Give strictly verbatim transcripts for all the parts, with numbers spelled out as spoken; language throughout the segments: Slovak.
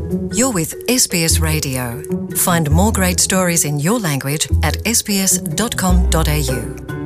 You're with es bí es Radio. Find more great stories in your language at es bí es dot com dot a u.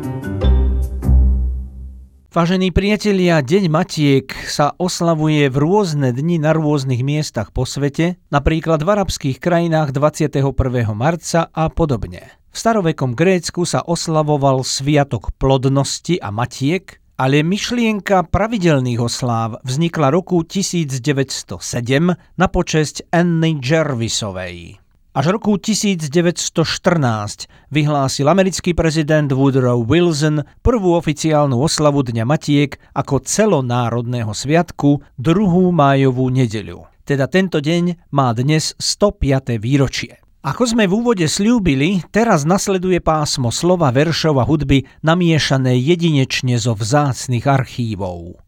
Vážení priatelia, Deň Matiek sa oslavuje v rôzne dni na rôznych miestach po svete, napríklad v arabských krajinách dvadsiateho prvého marca a podobne. V starovekom Grécku sa oslavoval sviatok plodnosti a matiek, ale myšlienka pravidelných osláv vznikla roku tisícdeväťstosedem na počesť Anny Jarvisovej. Až roku tisícdeväťstoštrnásť vyhlásil americký prezident Woodrow Wilson prvú oficiálnu oslavu Dňa Matiek ako celonárodného sviatku druhú májovú nedeľu. Teda tento deň má dnes stopiate výročie. Ako sme v úvode sľúbili, teraz nasleduje pásmo slova, veršov a hudby namiešané jedinečne zo vzácnych archívov.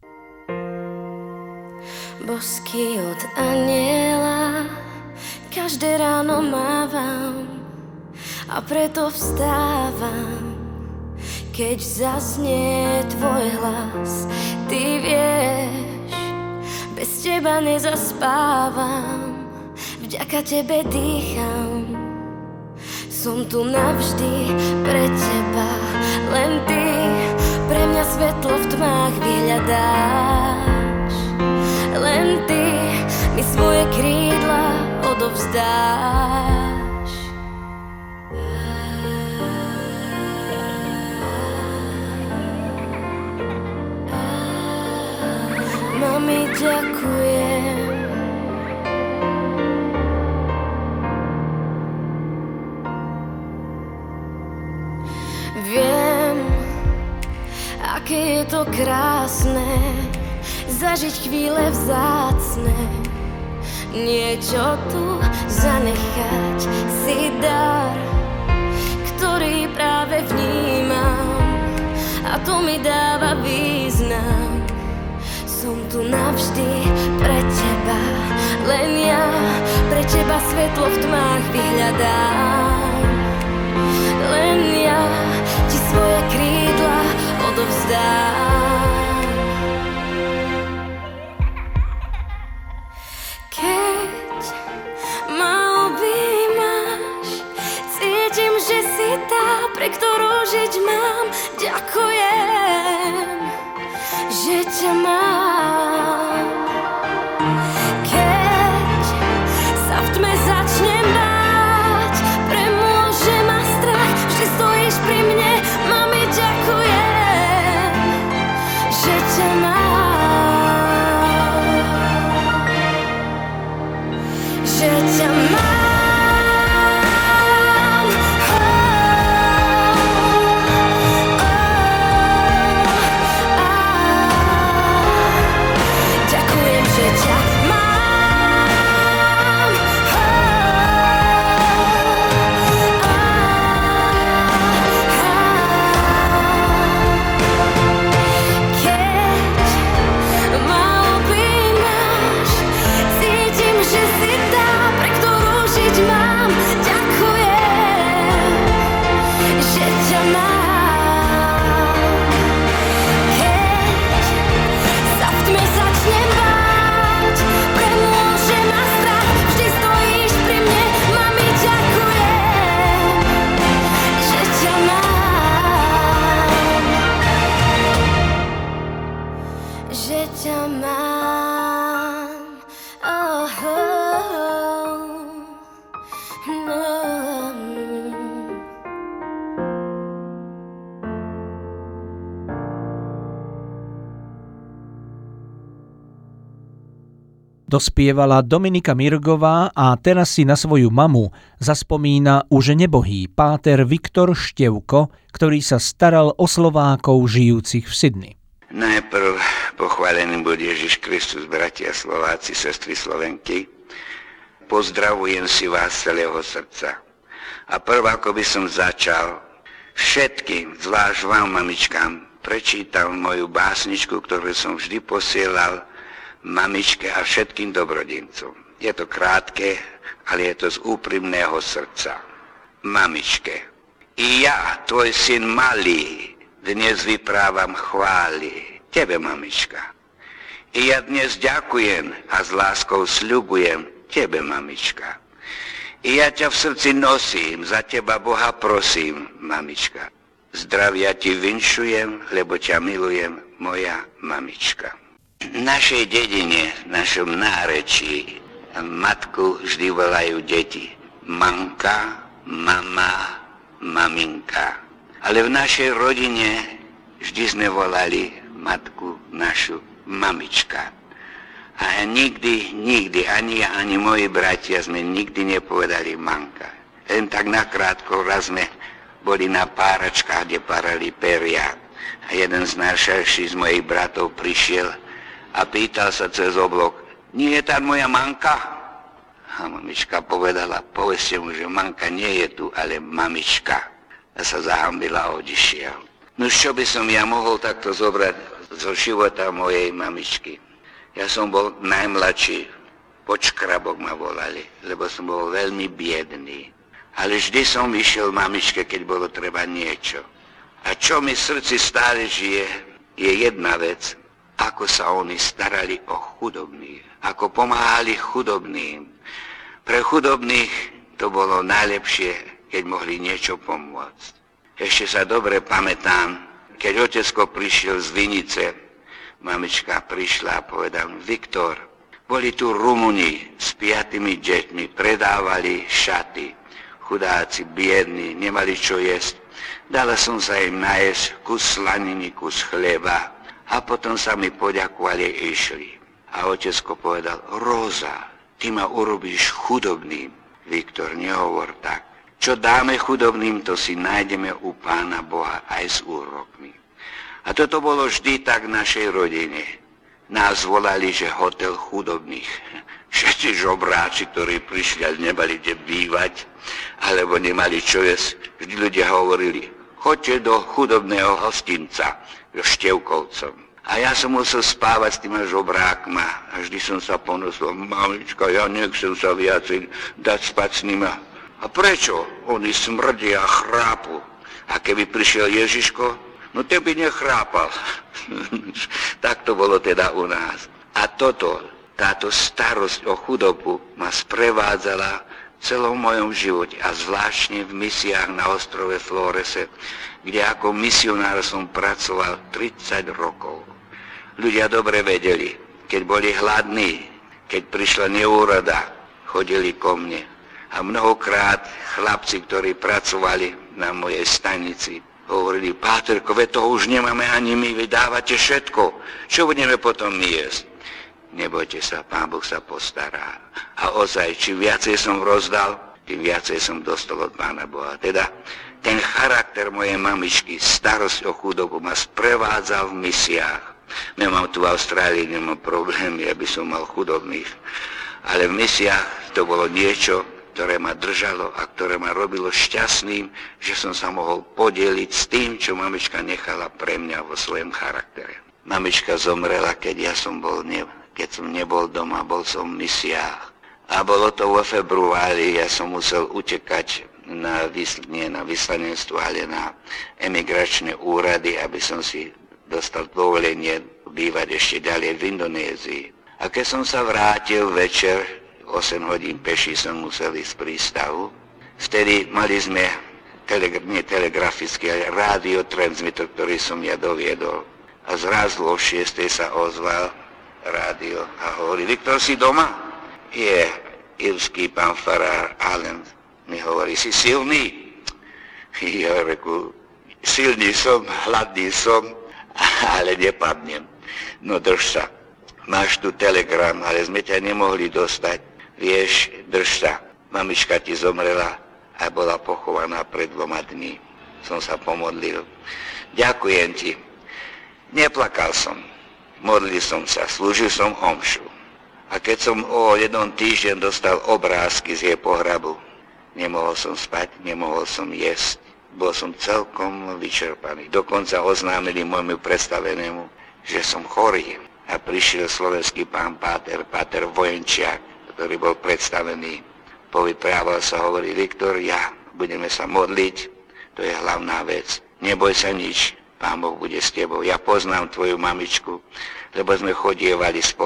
Bosky od aniela každé ráno mávam a preto vstávam, keď zaznie tvoj hlas. Ty vieš, bez teba nezaspávam, vďaka tebe dýcham. Som tu navždy pre teba, len ty pre mňa svetlo v tmách vyhľadáš. Len ty mi svoje krídla odovzdáš. Mami, ďakujem. Viem, aké je to krásne zažiť chvíle vzácne, niečo tu zanechať si dar, ktorý práve vnímam, a to mi dáva význam. Som tu navždy pre teba, len ja pre teba svetlo v tmách vyhľadám. Len ja ti svoje krídla odovzdám. Keď ma objímaš, cítim, že si tá, pre ktorú žiť mám. Ďakujem, že ťa mám. Keď sa v tme začnem báť, premôže ma strach, vždy stojíš pri mne. Mami, ďakujem, že ťa mám. Že ťa mám. Dospievala Dominika Mirgová a teraz si na svoju mamu zaspomína už nebohý páter Viktor Števko, ktorý sa staral o Slovákov žijúcich v Sydney. Najprv pochválený bude Ježiš Kristus, bratia Slováci, sestry Slovenky. Pozdravujem si vás z celého srdca. A prv, ako by som začal, všetkým, zvlášť vám, mamičkám, prečítal moju básničku, ktorú som vždy posielal mamičke a všetkým dobrodincom. Je to krátke, ale je to z úprimného srdca. Mamičke, i ja, tvoj syn malý, dnes vyprávam chvály tebe, mamička. I ja dnes ďakujem a s láskou sľubujem tebe, mamička. I ja ťa v srdci nosím, za teba Boha prosím, mamička. Zdravia ti vinšujem, lebo ťa milujem, moja mamička. V našej dedine, v našom nárečí, matku vždy volajú deti. Manka, mama, maminka. Ale v našej rodine vždy sme volali matku našu mamička. A nikdy, nikdy, ani ja, ani moji bratia sme nikdy nepovedali manka. Len tak nakrátko raz sme boli na páračkách, kde parali peria. A jeden z najšarších z mojich bratov prišiel a pýtal sa cez oblok, nie je tá moja manka? A mamička povedala, povedzte mu, že manka nie je tu, ale mamička. A sa zahambila a odišiel. No čo by som ja mohol takto zobrať zo života mojej mamičky? Ja som bol najmladší, počkrabok ma volali, lebo som bol veľmi biedný. Ale vždy som vyšiel mamičke, keď bolo treba niečo. A čo mi v srdci stále žije, je jedna vec, ako sa oni starali o chudobných, ako pomáhali chudobným. Pre chudobných to bolo najlepšie, keď mohli niečo pomôcť. Ešte sa dobre pamätám, keď otecko prišiel z Vinice, mamička prišla a povedala, Viktor, boli tu Rumuni s piatými deťmi, predávali šaty, chudáci, biední, nemali čo jesť. Dala som sa im najesť kus slaniny, kus chleba a potom sa mi poďakovali a išli. A otecko povedal, Róza, ty ma urobíš chudobným. Viktor, nehovor tak. Čo dáme chudobným, to si nájdeme u Pána Boha aj s úrokmi. A toto bolo vždy tak v našej rodine. Nás volali, že hotel chudobných. Všetci žobráči, ktorí prišli a nemali kde bývať, alebo nemali čo jesť, vždy ľudia hovorili, choďte do chudobného hostinca, do Števkovcom. A ja som musel spávať s týma žobrákma a vždy som sa ponosil, mamička, ja nechcem sa viacej dať spať s nima. A prečo? Oni smrdia a chrápu. A keby prišiel Ježiško, no ten by nechrápal. Tak to bolo teda u nás. A toto, táto starosť o chudobu ma sprevádzala v celom mojom živote a zvláštne v misiách na ostrove Florese, kde ako misionár som pracoval tridsať rokov. Ľudia dobre vedeli, keď boli hladní, keď prišla neúroda, chodili ko mne. A mnohokrát chlapci, ktorí pracovali na mojej stanici, hovorili, Páterko, veď toho už nemáme ani my, vy dávate všetko. Čo budeme potom my jesť? Nebojte sa, Pán Boh sa postará. A ozaj, čím viacej som rozdal, tým viacej som dostal od Pána Boha. Teda ten charakter mojej mamičky, starosť o chudobu ma sprevádzal v misiách. Nemám tu v Austrálii, nemám problémy, aby som mal chudobných. Ale v misiách to bolo niečo, ktoré ma držalo a ktoré ma robilo šťastným, že som sa mohol podeliť s tým, čo mamička nechala pre mňa vo svojom charaktere. Mamička zomrela, keď ja som bol, ne, keď som nebol doma, bol som v misiách. A bolo to vo februári, ja som musel utekať na, nie na vyslanectvo, ale na emigračné úrady, aby som si dostal dovolenie bývať ešte ďalej v Indonézii. A keď som sa vrátil večer, osem hodín peši som musel ísť z prístavu. Vtedy mali sme, telegra- nie telegrafický, ale rádiotransmitor, ktorý som ja doviedol. A zrazu o šiestej sa ozval rádio a hovorí, Viktor, si doma? Je, irský pán farár Allen mi hovorí, si silný? Ja reku, silný som, hladný som, ale nepadnem. No drž sa, máš tu telegram, ale sme ťa nemohli dostať. Vieš, drž sa, mamička ti zomrela a bola pochovaná pred dvoma dní. Som sa pomodlil. Ďakujem ti. Neplakal som. Modlil som sa, slúžil som omšu. A keď som o jeden týždeň dostal obrázky z jej pohrabu, nemohol som spať, nemohol som jesť. Bol som celkom vyčerpaný. Dokonca oznámili môjmu predstavenému, že som chorý. A prišiel slovenský pán Páter, Páter Vojenčiak, ktorý bol predstavený. Povyprával sa, hovorí, Viktor, ja, budeme sa modliť, to je hlavná vec. Neboj sa nič, Pán Boh bude s tebou. Ja poznám tvoju mamičku, lebo sme chodievali spolu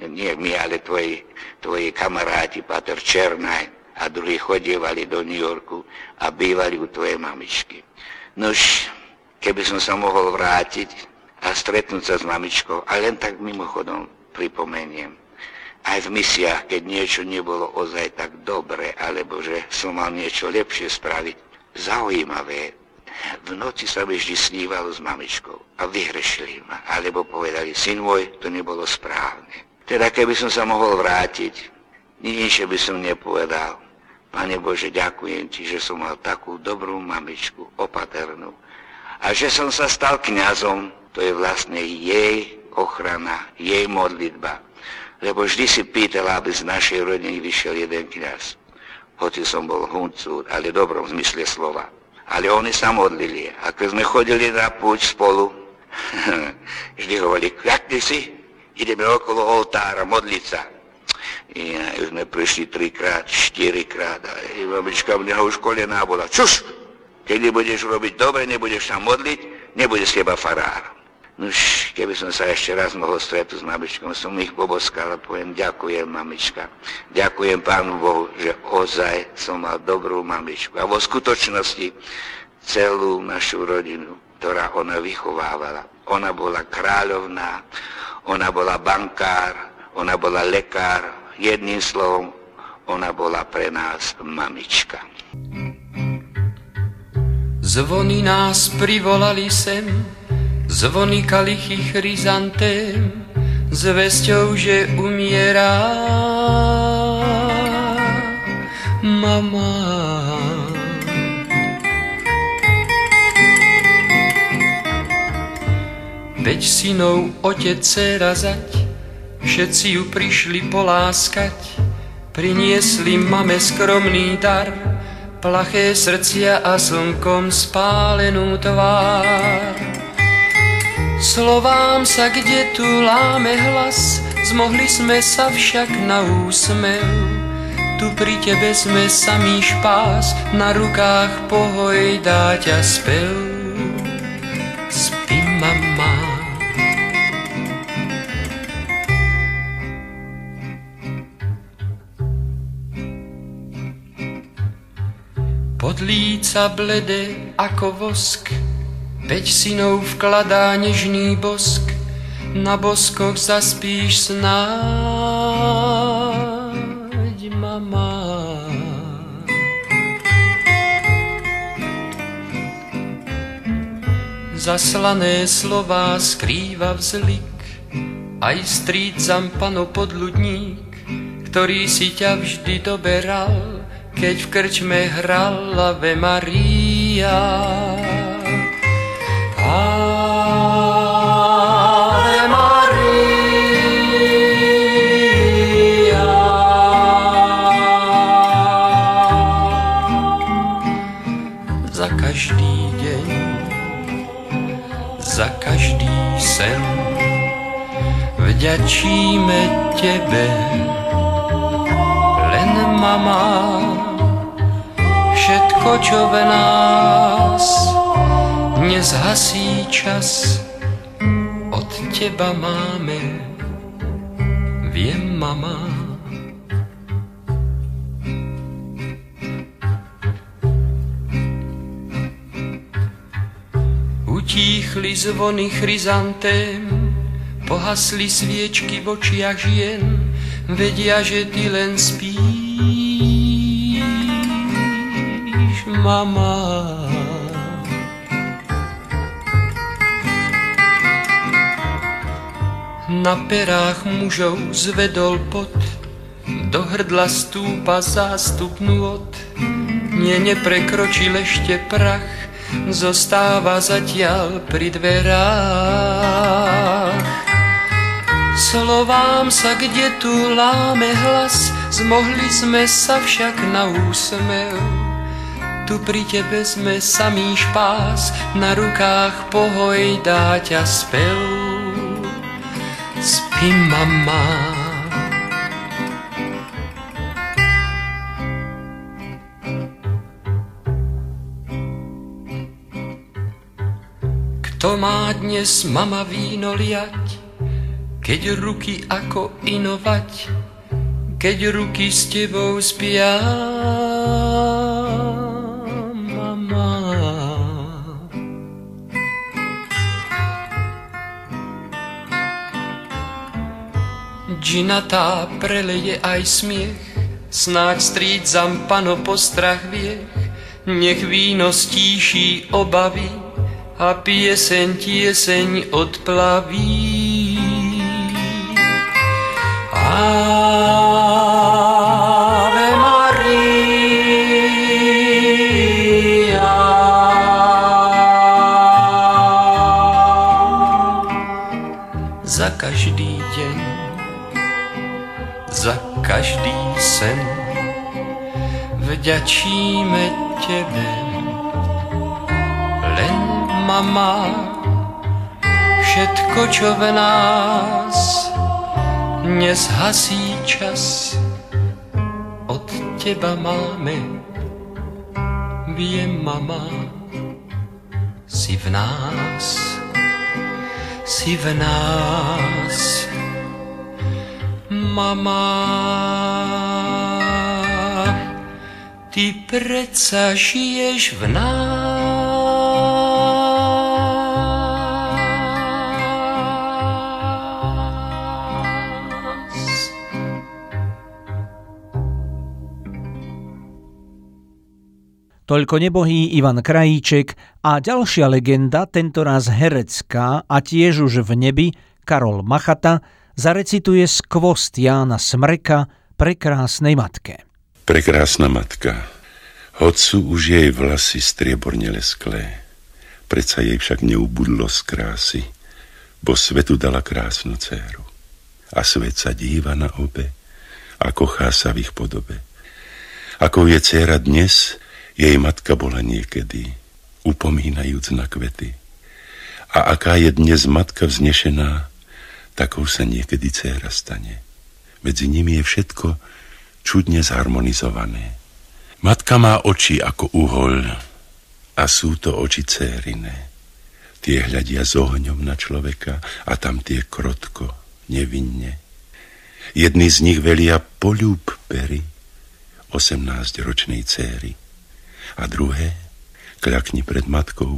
nie my, ale tvoji, tvoji kamaráti, Pater Černaj a druhí chodievali do New Yorku a bývali u tvojej mamičky. Nož, keby som sa mohol vrátiť a stretnúť sa s mamičkou, a len tak mimochodom pripomeniem, aj v misiách, keď niečo nebolo ozaj tak dobre, alebo že som mal niečo lepšie spraviť, zaujímavé, v noci sa mi vždy snívalo s mamičkou a vyhrešili ma, alebo povedali, syn môj, to nebolo správne. Teda keby som sa mohol vrátiť, nič by som nepovedal. Pane Bože, ďakujem ti, že som mal takú dobrú mamičku, opaternú. A že som sa stal kňazom, to je vlastne jej ochrana, jej modlitba. Lebo vždy si pýtala, aby z našej rodiny vyšiel jeden kňaz. Hoci som bol huncúr, ale v dobrom zmysle slova. Ale oni sa modlili. A keď sme chodili na púť spolu, vždy hovorili, jak ty si? Ideme okolo oltára modliť sa. I už sme prišli trikrát, štyrikrát a babička mňa už kolená bola. Čuš! Keď nebudeš robiť dobre, nebudeš sa modliť, nebude z teba farár. Nož, keby som sa ešte raz mohol stretnúť s mamičkou, som ich poboskal a poviem, ďakujem mamička. Ďakujem Pánu Bohu, že ozaj som mal dobrú mamičku. A vo skutočnosti celú našu rodinu, ktorá ona vychovávala. Ona bola kráľovná, ona bola bankár, ona bola lekár. Jedným slovom, ona bola pre nás mamička. Zvony nás privolali sem, zvony kalichy chryzantém, s vesťou, že umierá mama. Veď synov otec, dcéra, zať, všetci ju prišli poláskať, priniesli mame skromný dar, plaché srdcia a slnkom spálenú tvár. Slovám sa kde tu láme hlas, zmohli sme sa však na úsmev. Tu pri tebe sme samý špás, na rukách pohoj dá ťa spev. Spí mama. Pod líca blede ako vosk, päť synov vkladá nežný bosk, na boskoch zaspíš snáď, mama. Zaslané slová skrýva vzlik, aj strýc Zampano podľudník, ktorý si ťa vždy doberal, keď v krčme hral Ave Maria. Ave Maria. Za každý deň, za každý sen vďačíme tebe, len mama. Všetko, čo v nás dnes hasí čas, od teba máme, viem, mama. Utíchli zvony chryzantém, pohasli sviečky v očiach žien, vedia, že ty len spíš, mama. Na perách mužov zvedol pot, do hrdla stúpa zástup nôd. Nie neprekročil ešte prach, zostáva zatiaľ pri dverách. Slovám sa kde tu láme hlas, zmohli sme sa však na úsmev. Tu pri tebe sme samý špás, na rukách pohoj dá ťa spev. Spí mama. Kto má dnes, mama, víno liať, keď ruky ako inovať, keď ruky s tebou spia, mama. Džinatá preleje aj smiech, snáď stríc zampano postrach viech, nech víno stíší obavy a pieseň tieseň odplaví. Ave Maria, za každý deň, za každý sen vďačíme tebe, len mama, všetko, čo v nás nezhasí čas, od teba máme. Viem, mama, si v nás, si v nás, mama. Ty predsa žiješ v nás. Toľko nebohý Ivan Krajíček a ďalšia legenda, tentoraz herecká a tiež už v nebi, Karol Machata, zarecituje skvost Jána Smreka Prekrásnej matke. Prekrásna matka, hoď sú už jej vlasy strieborne lesklé, predsa jej však neubudlo z krásy, bo svetu dala krásnu dcéru. A svet sa díva na obe a kochá sa v ich podobe. Ako je dcéra dnes, jej matka bola niekedy, upomínajúc na kvety. A aká je dnes matka vznešená, takou sa niekedy dcéra stane. Medzi nimi je všetko čudne zharmonizované. Matka má oči ako uhol a sú to oči dcériné. Tie hľadia s ohňom na človeka a tam tie krotko, nevinne. Jedni z nich velia poľúb pery osemnásťročnej céry a druhé kľakni pred matkou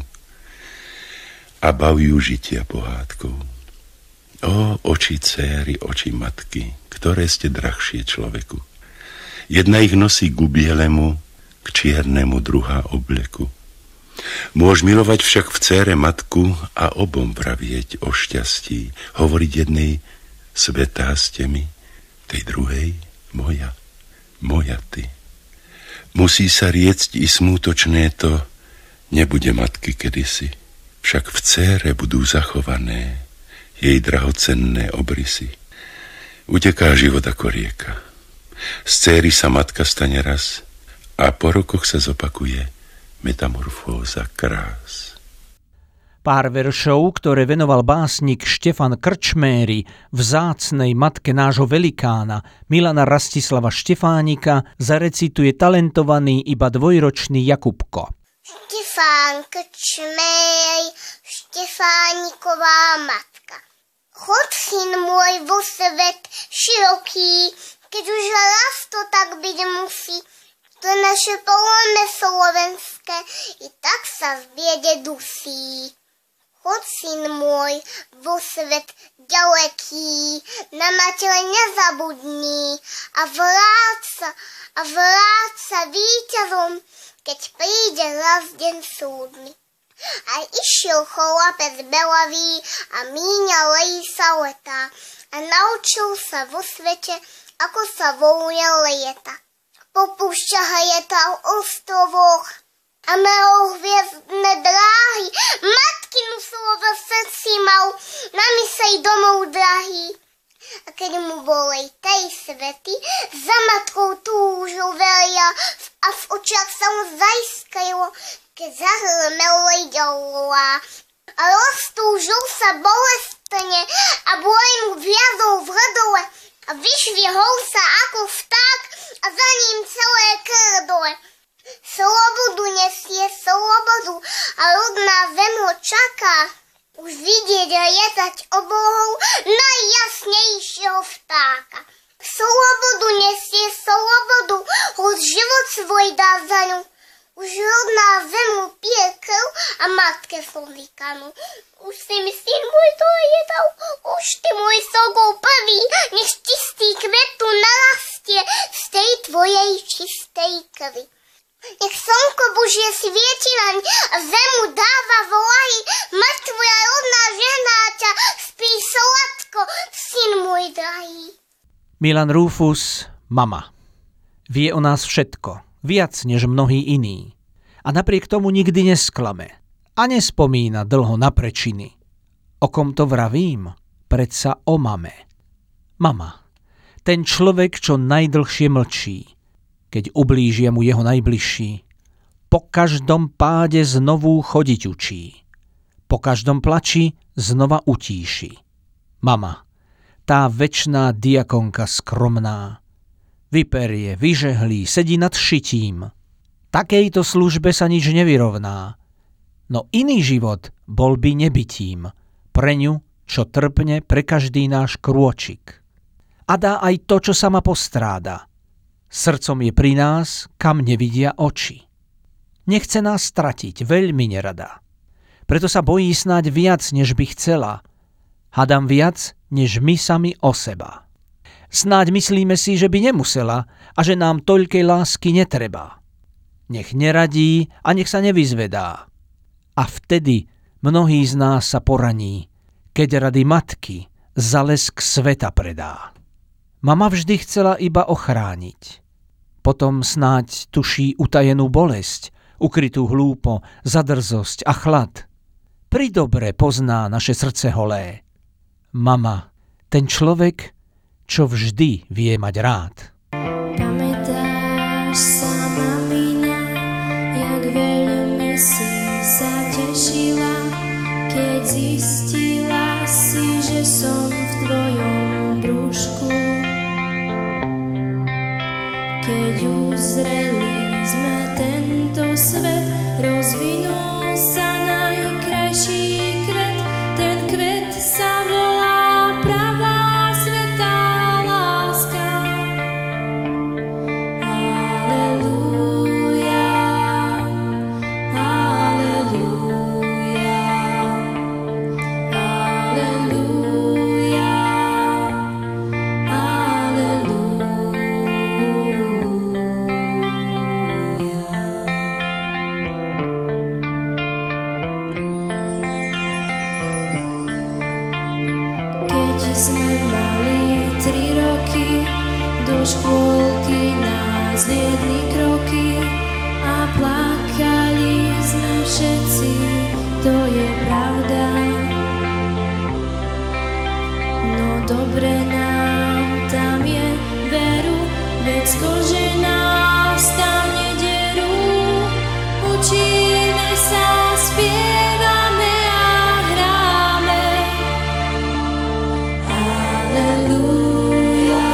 a bav ju žitia pohádkou. Ó, oči céry, oči matky, ktoré ste drahšie človeku. Jedna ich nosí ku bielemu, k čiernemu druhá obleku. Môž milovať však v dcére matku a obom vravieť o šťastí, hovoriť jednej svätá ste mi, tej druhej moja, moja ty. Musí sa riecť i smútočné to, nebude matky kedysi, však v dcére budú zachované jej drahocenné obrysy. Uteká život ako rieka. Z céry sa matka stane raz a po rokoch sa zopakuje metamorfóza krás. Pár veršov, ktoré venoval básnik Štefan Krčméry vzácnej matke nášho velikána Milana Rastislava Štefánika, zarecituje talentovaný iba dvojročný Jakubko. Štefán Krčméry, Štefániková matka. Chod, syn môj, vo svet široký, keď už raz to tak byť musí, to naše polome slovenské i tak sa v biede dusí. Chod, syn môj, vo svet ďaleký, na matere nezabudni a vráť sa, a vráť sa víťazom, keď príde raz deň súdny. Aj išiel chlapec belavý a míňal lejsa leta a naučil sa vo svete, ako sa voluje lieta. Po púšťach lietal ostrovoch a mal hviezdne dráhy, matkinu slovo v srdci mal, na mysej domov drahý. A keď mu bolej tej svety, za matkou túžil veľa a v očiach sa mu zaiskalo, keď zahrmel ďalá. A roztúžil sa bolestne a boj mu viazol v hrdole a vyšvihol sa ako vták a za ním celé krdole. Slobodu nesie slobodu a rodná zem ho čaká. už vidieť lietať oblohou najjasnejšieho vtáka. Slobodu nesie slobodu, hoď život svoj dá za ňu. Už rodná zemu pije krv a matke slzikanú. Už si mi syn môj to jedal, už ty môj sokol prvý, nech čistý kvetu narastie z tej tvojej čistej krvi. Nech slnko Božie svieti naň a zemu dáva vlahy, mať tvoja rodná žena ťa spí sladko, syn môj drahý. Milan Rufus, mama. Vie o nás všetko, viac než mnohí iní. A napriek tomu nikdy nesklame a nespomína dlho na prečiny. O kom to vravím? Predsa o mame. Mama, ten človek, čo najdlhšie mlčí, keď ublížia mu jeho najbližší. Po každom páde znovu chodiť učí. Po každom plači znova utíši. Mama, tá večná diakonka skromná, vyperie, vyžehlí, sedí nad šitím. Takejto službe sa nič nevyrovná. No iný život bol by nebytím, pre ňu, čo trpne pre každý náš krôčik. A dá aj to, čo sama postráda. Srdcom je pri nás, kam nevidia oči. Nechce nás stratiť, veľmi nerada. Preto sa bojí snáď viac, než by chcela. Hadam viac, než my sami o seba. Snáď myslíme si, že by nemusela a že nám toľkej lásky netreba. Nech neradí a nech sa nevyzvedá. A vtedy mnohý z nás sa poraní, keď rady matky za lesk sveta predá. Mama vždy chcela iba ochrániť. Potom snáď tuší utajenú bolesť, ukrytú hlúpo, za drzosť a chlad. Pridobre pozná naše srdce holé. Mama, ten človek, čo vždy vie mať rád. Pamätáš sa, mamina, jak veľmi si sa tešila, keď zistila si, že som v tvojom brúšku. Keď uzreli sme tento svet, rozvinul sa najkrajší kvet. Ten kvet sa volá pravá svätá láska. Halelúja, halelúja, halelúja, halelúja. Sme mali tri roky, do škôlky nás viedli kroky a plakali sme všetci, to je pravda. No dobre nám tam je veru, veď z kože nás tam nederú. Učíme sa, spievame a hráme. Halelúja,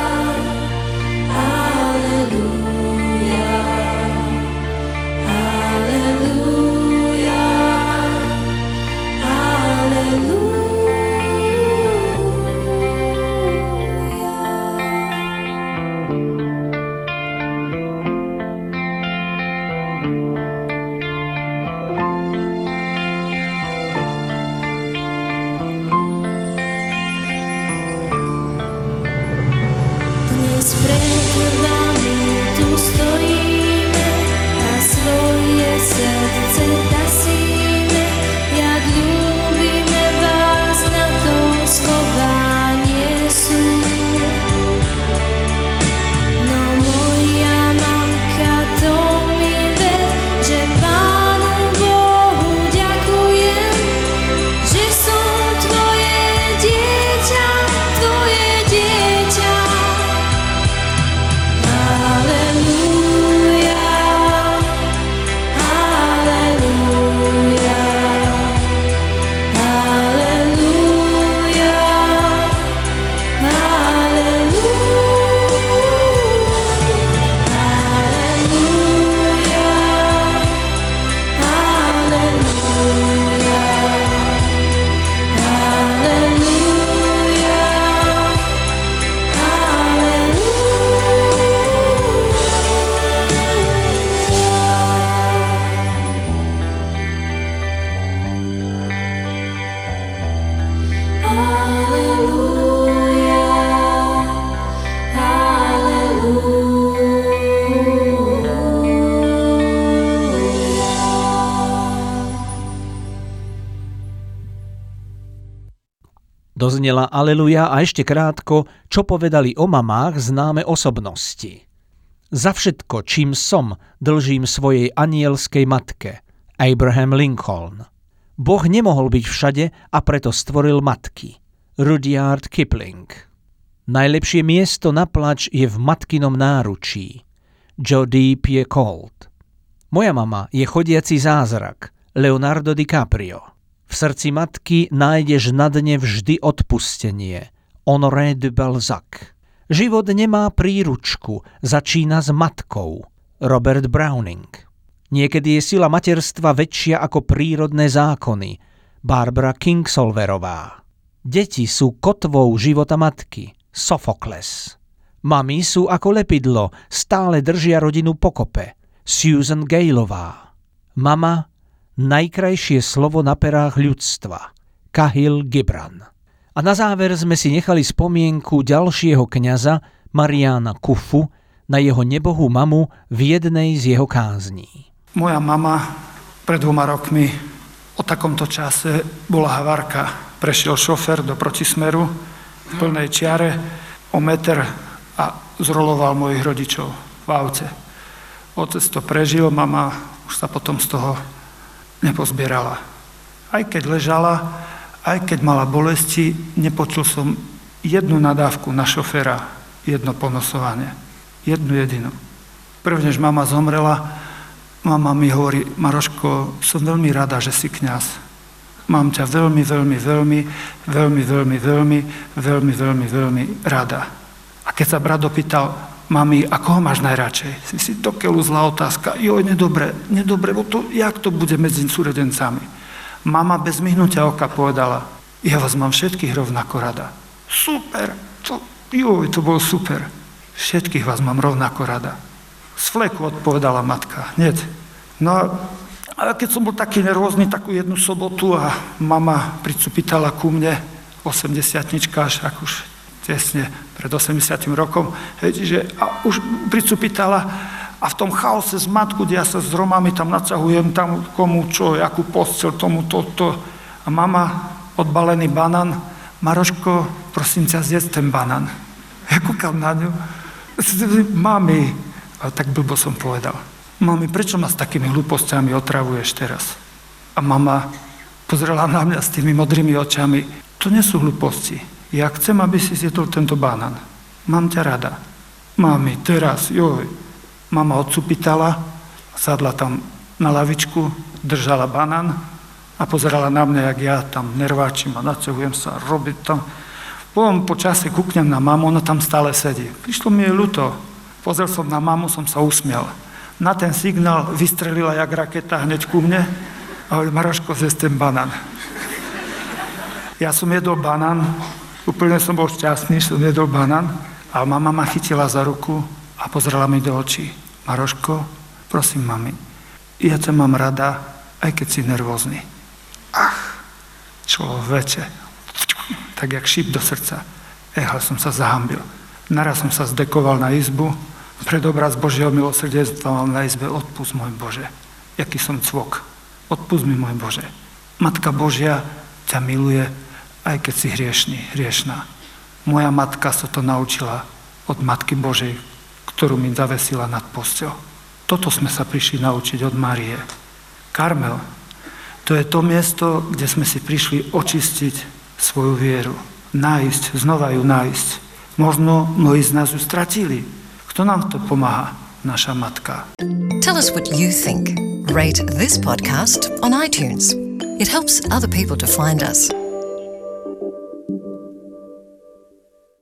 halelúja, halelúja, halelúja. Odoznela aleluja a ešte krátko, čo povedali o mamách známe osobnosti. Za všetko, čím som, dlžím svojej anielskej matke, Abraham Lincoln. Boh nemohol byť všade a preto stvoril matky, Rudyard Kipling. Najlepšie miesto na plač je v matkinom náručí, Jodie Picoult. Moja mama je chodiaci zázrak, Leonardo DiCaprio. V srdci matky nájdeš na dne vždy odpustenie, Honoré de Balzac. Život nemá príručku, začína s matkou, Robert Browning. Niekedy je sila materstva väčšia ako prírodné zákony, Barbara Kingsolverová. Deti sú kotvou života matky, Sophokles. Mami sú ako lepidlo, stále držia rodinu pokope, Susan Gaylová. Mama, najkrajšie slovo na perách ľudstva, Kahlil Gibran. A na záver sme si nechali spomienku ďalšieho kňaza, Mariána Kufu, na jeho nebohú mamu v jednej z jeho kázní. Moja mama pred dvoma rokmi o takomto čase bola havárka. Prešiel šofér do protismeru v plnej čiare o meter a zroloval mojich rodičov v aute. Otec to prežil, mama už sa potom z toho nepozbierala. Aj keď ležala, aj keď mala bolesti, nepočul som jednu nadávku na šoféra, jedno ponosovanie. Jednu jedinú. Prvnež mama zomrela, mama mi hovorí: Maroško, som veľmi rada, že si kňaz. Mám ťa veľmi, veľmi, veľmi, veľmi, veľmi, veľmi, veľmi, veľmi, veľmi rada. A keď sa brat opýtal: Mami, a koho máš najradšej? Si si to keľu zlá otázka. Joj, nedobre, nedobre, bo to, jak to bude medzi súrodencami? Mama bez myhnutia oka povedala: Ja vás mám všetkých rovnako rada. Super, to, joj, to bolo super. Všetkých vás mám rovnako rada. Z fleku odpovedala matka, hneď. No a keď som bol taký nervózny, takú jednu sobotu a mama pricupitala ku mne, osemdesiatnička, až ak už tesne pred osemdesiatym rokom, hej, že a už pricupitala a v tom chaose z matku, kde ja sa s Romami tam nacahujem, tam komu čo, jakú postel, tomu toto. A mama, odbalený banán: Maroško, prosím ťa, zjedz ten banán. Ja kúkam na ňu: Mami, ale tak blbo som povedal: Mami, prečo ma s takými hlúpostiami otravuješ teraz? A mama pozrela na mňa s tými modrými očami: To nie sú hlúposti. Ja chcem, aby si zjedol tento banán. Mám ťa rada. Mami, teraz, joj. Mama odsupitala, sadla tam na lavičku, držala banán a pozerala na mňa, jak ja tam nerváčim a nacehujem sa, robiť tam. Potom po čase kúknem na mamu, ona tam stále sedí. Prišlo mi je ľúto. Pozrel som na mamu, som sa usmiel. Na ten signál vystrelila jak raketa hneď ku mne a hovorí: Maroško, zjedz ten banán. Ja som jedol banán, úplne som bol šťastný, že som jedol banán, a mama ma chytila za ruku a pozrela mi do očí: Maroško, prosím, mami, ja ťa mám rada, aj keď si nervózny. Ach, človeče, tak jak šíp do srdca. Eha, som sa zahambil. Naraz som sa zdekoval na izbu, pred obraz Božieho milosrdenstva mám na izbe: Odpusť, môj Bože, jaký som cvok. Odpusť mi, môj Bože. Matka Božia ťa miluje, aj keď si hriešný, hriešná. Moja matka sa to naučila od Matky Božej, ktorú mi zavesila nad posťou. Toto sme sa prišli naučiť od Márie. Karmel, to je to miesto, kde sme si prišli očistiť svoju vieru. Nájsť, znova ju nájsť. Možno mnohí z nás ju stratili. Kto nám to pomáha? Naša matka. Tell us what you think. Rate this podcast on iTunes. It helps other people to find us.